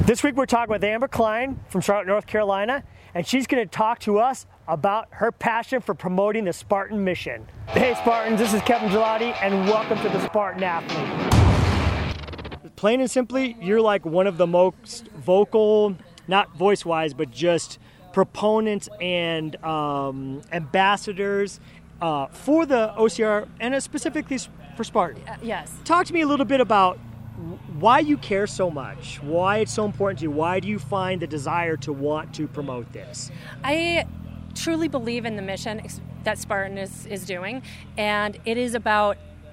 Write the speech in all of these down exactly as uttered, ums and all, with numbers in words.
This week we're talking with Amber Klein from Charlotte, North Carolina, and she's going to talk to us about her passion for promoting the Spartan mission. Hey Spartans, this is Kevin Gelati, and welcome to the Spartan Athlete. Plain and simply, you're like one of the most vocal, not voice-wise, but just proponents and um, ambassadors uh, for the O C R, and specifically for Spartan. Uh, yes. Talk to me a little bit about why you care so much, why it's so important to you, why do you find the desire to want to promote this? I truly believe in the mission that Spartan is, is doing, and it is about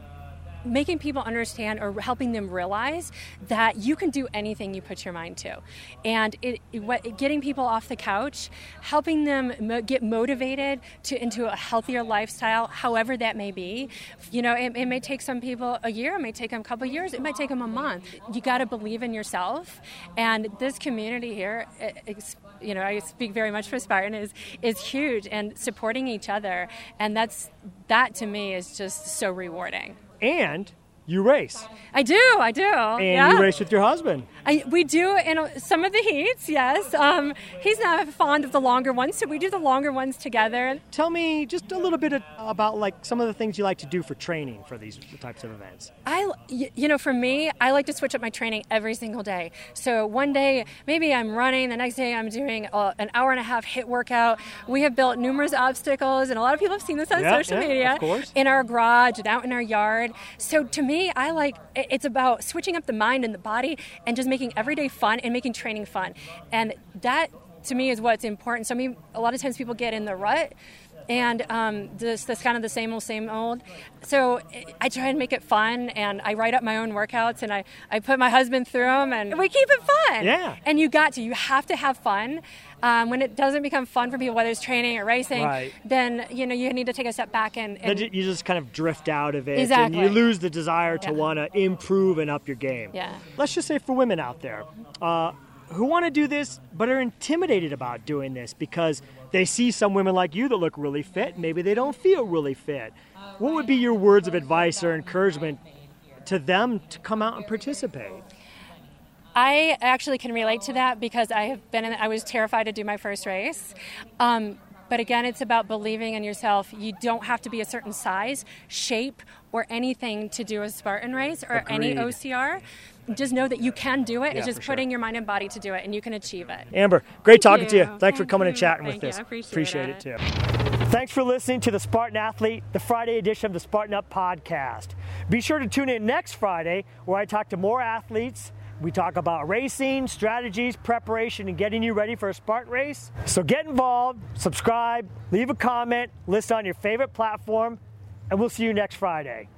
making people understand or helping them realize that you can do anything you put your mind to. And it, it, getting people off the couch, helping them mo- get motivated to into a healthier lifestyle, however that may be. You know, it, it may take some people a year, it may take them a couple of years, it might take them a month. You got to believe in yourself. And this community here, it, it's, you know, I speak very much for Spartan, is is huge, and supporting each other. And that's that to me is just so rewarding. And you race. I do, I do. And yeah. you race with your husband. I, we do in some of the heats, yes. Um, he's not fond of the longer ones, so we do the longer ones together. Tell me just a little bit about like some of the things you like to do for training for these types of events. I, you know, for me, I like to switch up my training every single day. So one day, maybe I'm running. The next day, I'm doing a, an hour and a half HIIT workout. We have built numerous obstacles, and a lot of people have seen this on yeah, social yeah, media. Of course. In our garage and out in our yard. So to me, I like, it's about switching up the mind and the body and just making every day fun and making training fun. And that, to me, is what's important. So I mean, a lot of times people get in the rut and um, this, this kind of the same old, same old. So I try and make it fun, and I write up my own workouts, and I, I put my husband through them, and we keep it fun. Yeah. And you got to. You have to have fun. Um, when it doesn't become fun for people, whether it's training or racing, right. then you know you need to take a step back and, and you just kind of drift out of it, exactly. and you lose the desire to yeah. want to improve and up your game. Yeah. Let's just say for women out there uh, who want to do this but are intimidated about doing this because they see some women like you that look really fit, maybe they don't feel really fit. What would be your words of advice or encouragement to them to come out and participate? I actually can relate to that because I have been in, I was terrified to do my first race. Um, but again, it's about believing in yourself. You don't have to be a certain size, shape, or anything to do a Spartan race or Agreed. any O C R. Just know that you can do it. Yeah, it's just for putting sure. your mind and body to do it, and you can achieve it. Amber, great Thank talking you. to you. Thanks Thank for coming you. and chatting Thank with you. us. I appreciate, appreciate it. it too. Thanks for listening to the Spartan Athlete, the Friday edition of the Spartan Up podcast. Be sure to tune in next Friday where I talk to more athletes. We talk about racing, strategies, preparation, and getting you ready for a Spartan race. So get involved, subscribe, leave a comment, list on your favorite platform, and we'll see you next Friday.